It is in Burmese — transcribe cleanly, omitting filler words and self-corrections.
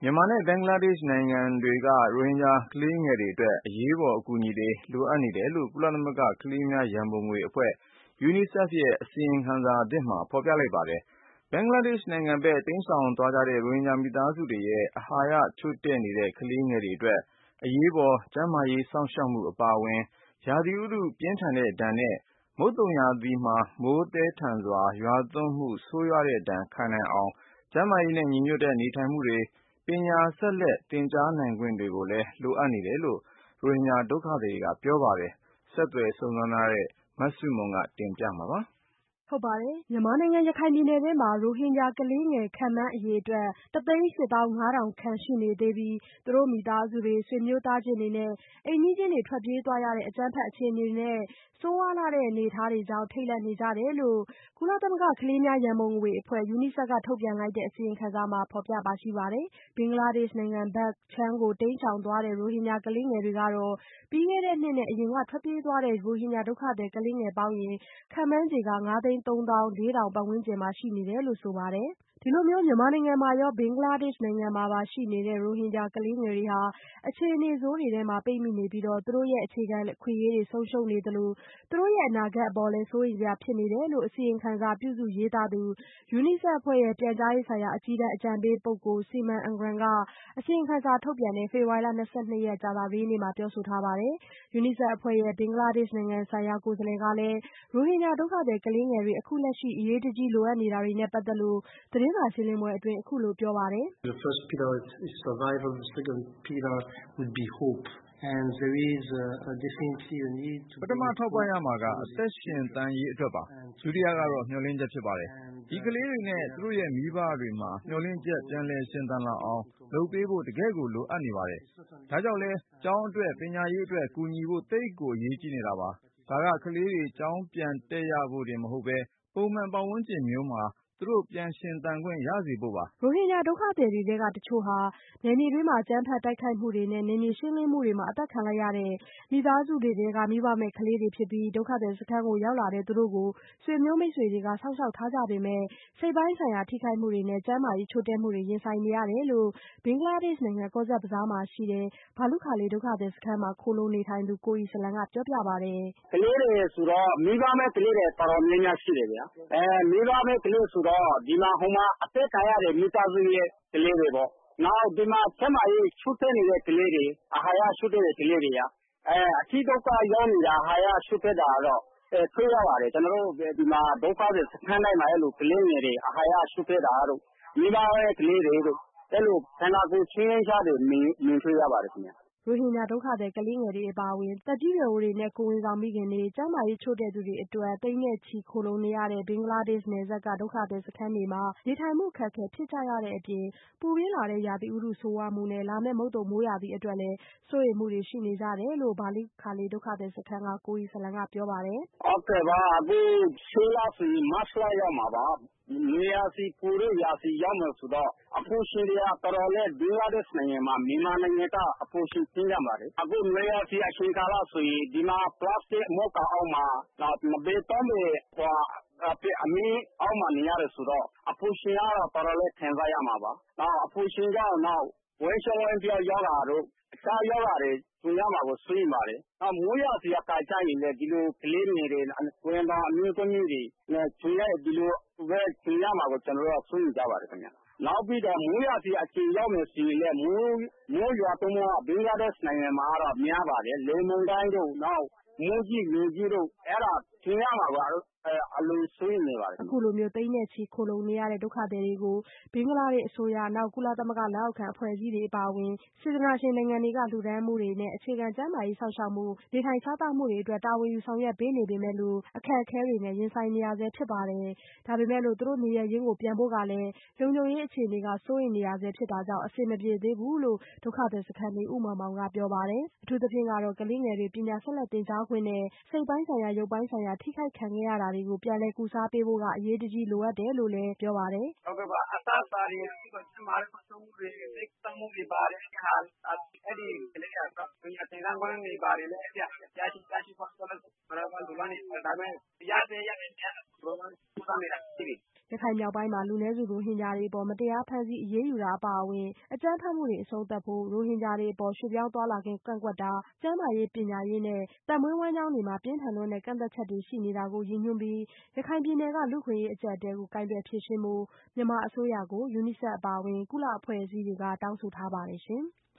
မြန်မာနဲ့ဘင်္ဂလားဒေ့ရှ်နိုင်ငံတွေက ရိုဟင်ဂျာကလေးငယ်တွေအတွက်အရေးပေါ်အကူအညီတွေလိုအပ်နေတယ်လို့ကုလသမဂ္ဂကလေးများရန်ပုံငွေအဖွဲ့ UNICEF ရဲ့အစီရင်ခံစာသစ်မှာဖေါ်ပြလိုက်ပါတယ်။ ဘင်္ဂလားဒေ့ရှ်နိုင်ငံဘက်တိမ်းရှောင်သွားကြတဲ့ရိုဟင်ဂျာမိသားစုတွေရဲ့အာဟာရချို့တဲ့နေတဲ့ကလေးငယ်တွေအတွက်အရေးပေါ်ကျန်းမာရေးစောင့်ရှောက်မှုအပါအဝင် ရာသီဥတုပြင်းထန်တဲ့ဒဏ်နဲ့ မုတ်သုန်ရာသီမှာမိုးသည်းထန်စွာရွာသွန်းမှုဆိုးရွားတဲ့ဒဏ်ခံနိုင်အောင် ကျန်းမာရေးနဲ့ညီညွတ်တဲ့နေထိုင်မှုတွေပညာဆက်လက်သင်ကြားနိုင်ခွင့်တွေကိုလည်းလိုအပ်နေတယ်လို့ရိုဟင်ဂျာဒုက္ခသည်တွေကပြောပါတယ်။ ဆက်သွယ်စုံစမ်းထားတဲ့မဆုမွန်တင်ပြမှာပါ။မြန်မာနိုင်ငံရခိုင်ပြည်နယ်ထဲမှာရိုဟင်ဂျာကလေးငယ်ခန့်မှန်းအရေအတွက် 1,850,000 ခန့်ရှိနေသေးပြီး သူတို့မိသားစုတွေဆွေမျိုးသားချင်းတွေနဲ့အိမ်နီးချင်းတွေထွက်ပြေးသွားရတဲ့အကြမ်းဖက်အခြေအနေတွေနဲ့ဆိုးဝါးလှတဲ့အနေအထားတွေကြောင့်ထိတ်လန့်နေကြတယ်လို့ ကုလသမဂ္ဂကလေးများရန်ပုံငွေအဖွဲ့ UNICEF ကထုတ်ပြန်လိုက်တဲ့အစီရင်ခံစာမှာဖော်ပြပါရှိပါတယ်။ ဘင်္ဂလားဒေ့ရှ်နိုင်ငံဘက်ခြမ်းကိုတိမ်းရှောင်သွားတဲ့ရိုဟင်ဂျာကလေးငယ်တွေကတော့ ပြီးခဲ့တဲ့နှစ်နဲ့အရင်ကထွက်ပြေးသွားတဲ့ရိုဟင်ဂျာဒုက္ခသည်ကလေးငယ်ပေါင်းရင် ခန့်မှန်းခြေ 5,340,000 ပတ်ဝန်းကျင်မှာရှိနေတယ်လို့ဆိုပါတယ်။ ဒီလိုမြန်မာနိုင်ငံမှာရောဘင်္ဂလားဒေ့ရှ်နိုင်ငံမှာပါရှိနေတဲ့ရိုဟင်ဂျာကလေးငယ်တွေဟာအခြေအနေဆိုးတွေထဲမှာပိတ်မိနေပြီး သူတို့ရဲ့အခြေခံအခွင့်အရေးတွေဆုံးရှုံးနေသလို သူတို့ရဲ့အနာဂတ်အပေါ်လည်းစိုးရိမ်စရာဖြစ်နေတယ်လို့ အစီရင်ခံစာပြုစုရေးသားသူ UNICEF အဖွဲ့ရဲ့ပြန်ကြားရေးဆိုင်ရာအကြီးတန်းအကြံပေးပုဂ္ဂိုလ် Simon Ingram ကအစီရင်ခံစာထုတ်ပြန်တဲ့ ဖေဖော်ဝါရီလ 22 ရက်ကြာသပတေးနေ့မှာပြောဆိုထားပါတယ်။ UNICEF အဖွဲ့ရဲ့ဘင်္ဂလားဒေ့ရှ်နိုင်ငံဆိုင်ရာကိုယ်စားလှယ်ကလည်း ရိုဟင်ဂျာဒုက္ခသည်ကလေးငယ်တွေအခုလက်ရှိအရေးတကြီးလိုအပ်နေတာတွေနဲ့ပတ်သက်လို့ သတင်းစာရှင်းလင်းပွဲအတွင်းအခုလိုပြောပါတယ်။ "ပထမထောက်ပံ့ရမှာကအသက်ရှင်သန်ရေးအတွက်ပါ။ ဒုတိယကတော့မျှော်လင့်ချက်ဖြစ်ပါတယ်။ ဒီကလေးတွေနဲ့သူတို့ရဲ့မိဘတွေမှာမျှော်လင့်ချက်ပြန်လည်ရှင်သန်လာအောင်လုပ်ပေးဖို့တကယ့်ကိုလိုအပ်နေပါတယ်။ ဒါကြောင့်လည်းကျောင်းအတွက်ပညာရေးအတွက်ကူညီဖို့သိပ်ကိုအရေးကြီးနေတာပါ။ ဒါကကလေးတွေကျောင်းပြန်တက်ရဖို့တင်မဟုတ်ပဲ ပုံမှန်ပတ်ဝန်းကျင်မျိုးမှာသူတို့ပြန်ရှင်သန်ခွင့်ရစေဖို့ပါ။ " ရိုဟင်ဂျာဒုက္ခသည်တွေထဲကတချို့ဟာ နယ်မြေတွင်းအကြမ်းဖက်တိုက်ခိုက်မှုတွေနဲ့နယ်မြေရှင်းလင်းမှုတွေမှာအသတ်ခံလိုက်ရတဲ့မိသားစုတွေထဲကမိဘမဲ့ကလေးတွေဖြစ်ပြီး ဒုက္ခသည်စခန်းကိုရောက်လာတဲ့သူတို့ကို ဆွေမျိုးမိတ်ဆွေတွေကစောင့်ရှောက်ထားကြပေမဲ့ စိတ်ပိုင်းဆိုင်ရာထိခိုက်မှုတွေနဲ့ကျန်းမာရေးချို့တဲ့မှုတွေရင်ဆိုင်နေရတယ်လို့ ဘင်္ဂလားဒေ့ရှ်နိုင်ငံကော့ဇက်ဘဇားမှာရှိတဲ့ ဘာလုခါလီဒုက္ခသည်စခန်းမှာခိုလှုံနေထိုင်သူ ကိုအီစလံကပြောပြပါတယ်။ "ကလေးတွေဆိုတော့မိဘမဲ့ကလေးတွေတော်တော်များများရှိတယ်ဗျာ။ မိဘမဲ့ကလေးဆိုတော့ဒီမှာဟိုမှာအသက်ခံရတဲ့မိသားစုရဲ့ကလေးတွေပေါ့။ နောက်ဒီမှာကျန်းမာရေးချို့တဲ့နေတဲ့ကလေးတွေအာဟာရချို့တဲ့တဲ့ကလေးတွေအထိဒုက္ခရောက်နေတာအာဟာရချို့တဲ့တာတော့တွေ့ရပါတယ်။ ကျွန်တော်တို့ဒီမှာဒုက္ခသည်စခန်းတိုင်းမှာအဲ့လိုကလေးငယ်တွေအာဟာရချို့တဲ့တာတို့မိဘမဲ့ကလေးတွေတို့အဲ့လိုခန္ဓာကိုယ်ချင်းရင်းရှားတွေမြင်တွေ့ရပါတယ်ခင်ဗျ။ " ရိုဟင်ဂျာဒုက္ခသည်ကလေးငယ်တွေအပါအဝင် သက်ကြီးရွယ်အိုတွေနဲ့ကိုယ်ဝန်ဆောင်မိခင်တွေကျန်းမာရေးချို့တဲ့သူတွေအတွက်သိန်းနဲ့ချီခိုလှုံနေရတဲ့ ဘင်္ဂလားဒေ့ရှ်နယ်စပ်က ဒုက္ခသည်စခန်းတွေမှာ နေထိုင်မှုအခက်အခဲဖြစ်ကြရတဲ့အပြင် ပူပြင်းလာတဲ့ရာသီဥတုဆိုးဝါးမှုနဲ့ လာမယ့်မုတ်သုန်မိုးရာသီအတွက်လည်းစိုးရိမ်မှုတွေရှိနေကြတယ်လို့ ဘာလုခါလီဒုက္ခသည်စခန်းက ကိုအီစလံကပြောပါတယ်။ "ဟုတ်ကဲ့ပါအခုရှေ့လဆိုရင်မတ်လရောက်မှာပါနွေရာသီပူတဲ့ရာသီရောက်မယ်ဆိုတော့အပူရှင်တွေကတော်တော်လေးဘင်္ဂလားဒေ့ရှ်နိုင်ငံမှာမြန်မာနိုင်ငံကအပူရှင်ပြင်းကြပါတယ်။ အခုနွေရာသီအချိန်ကာလဆိုရင်ဒီမှာပလတ်စတစ်အမိုးအကာအောက်မှာနောက်2 ပေ 3 ပေအမြင့်အောက်မှာနေရတယ်ဆိုတော့အပူရှင်ကတော့တော်တော်လေးခံစားရမှာပါ။ နောက်အပူရှင်ကြောင့်နောက်ဝမ်းလျှောဝမ်းပျက်ရောဂါတို့အခြားရောဂါတွေကြုံရမှာကိုစိုးရိမ်ပါတယ်။ နောက်မိုးရာသီအခါကျရင်လည်းဒီလိုကလေးငယ်တွေကိုယ်ဝန်ဆောင်အမျိုးသမီးတွေဒီလိုပဲကြုံရမှာကိုကျွန်တော်တို့ကစိုးရိမ်ကြပါတယ်ခင်ဗျ။ နောက်ပြီးတော့မိုးရာသီအချိန်ရောက်မယ်ဆိုရင်လည်းမိုးရွာသွန်းမှုကဘင်္ဂလားဒေ့ရှ်နိုင်ငံမှာကတော့များပါတယ်။ လေမုန်တိုင်းတို့နောက်မိုးကြီးလေကြီးတို့အဲ့ဒါကြုံရမှာပါအလွန်စိုးရိမ်နေပါတယ်။" အခုလိုသိန်းနဲ့ချီခိုလှုံနေရတဲ့ဒုက္ခသည်တွေကို ဘင်္ဂလားဒေ့ရှ်အစိုးရကုလသမဂ္ဂလက်အောက်ခံအဖွဲ့အစည်းတွေအပါအဝင် စေတနာရှင်နိုင်ငံတွေကလှူဒါန်းမှုတွေနဲ့အခြေခံကျန်းမာရေးစောင့်ရှောက်မှုနေထိုင်စားသောက်မှုတွေအတွက်တာဝန်ယူဆောင်ရွက်ပေးနေပေမဲ့လို့ အခက်အခဲတွေနဲ့ရင်ဆိုင်နေရဆဲဖြစ်ပါတယ်။ ဒါပေမဲ့လို့သူတို့နေရပ်ရင်းကိုပြန်ဖို့ကလည်း လုံခြုံရေးအခြေအနေကစိုးရိမ်နေရဆဲဖြစ်တာကြောင့် အဆင်မပြေသေးဘူးလို့ ဒုက္ခသည်စခန်းနေဦးမောင်မောင်ကပြောပါတယ်။ အထူးသဖြင့်ကတော့ကလေးငယ်တွေပညာဆက်လက်သင်ကြားခွင့်နဲ့ စိတ်ပိုင်းဆိုင်ရာရုပ်ပိုင်းဆိုင်ရာထိခိုက်ခံခဲ့ရတာတွေကို ပြန်လည်ကုစားပေးဖို့ကအရေးတကြီးလိုအပ်တယ်လို့လည်းပြောပါတယ်။ "ဟုတ်ကဲ့ပါအစားအစာတွေကျန်းမာရေးစောင့်ရှောက်မှုတွေဆေးကုသမှုတွေပါတယ်အဲ့ဒီကလေးတွေအတွက်ပညာသင်တန်းခွင့်တွေပါတယ်လည်းရရှိဖို့လိုလားနေပါတယ်ဒါပေမဲ့ရသင့်ရထိုက်တာကုစားနေတာရှိတယ်။" ရခိုင်မြောက်က်ပိုင်းမှာ လူနည်းစုရိုဟင်ဂျာတွေအပေါ် မတရားဖမ်းဆီးအရေးယူတာအပါအဝင် အကြမ်းဖက်မှုတွေအဆုံးသတ်ဖို့၊ ရိုဟင်ဂျာတွေအပေါ် ရွှေ့ပြောင်းသွားလာခွင့်ကန့်ကွက်တာ၊ ကျန်းမာရေး၊ ပညာရေးနဲ့ သက်မွေးဝမ်းကျောင်းတွေမှာ ပြင်းထန်လွန်းတဲ့ကန့်သတ်ချက်တွေရှိနေတာကိုရည်ညွှန်းပြီး ရခိုင်ပြည်နယ်က လူ့အခွင့်အရေးအကျပ်အတည်းကို ကိုင်တွယ်ဖြေရှင်းဖို့ မြန်မာအစိုးရကို UNICEF အပါအဝင် ကုလအဖွဲ့အစည်းတွေက တောင်းဆိုထားပါတယ်ရှင်။